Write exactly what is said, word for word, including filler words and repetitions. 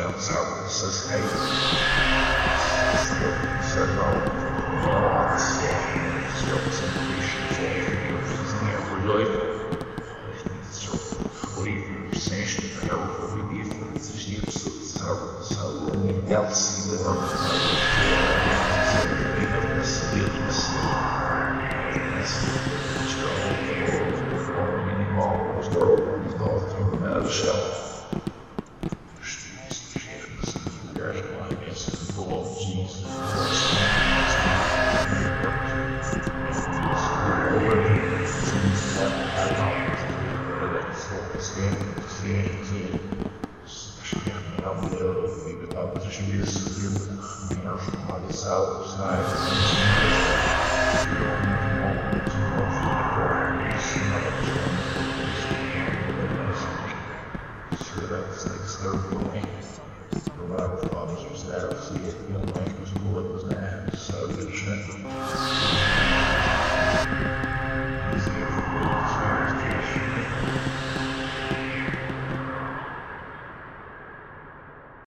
sabe, essas regras. Servão, nossa, se eu sempre fiz dinheiro loiro, livre, sem estudar, o livre, existir pessoas, sabe, sabe, a nível de cidadão, Provided fathers was there, see it, young man.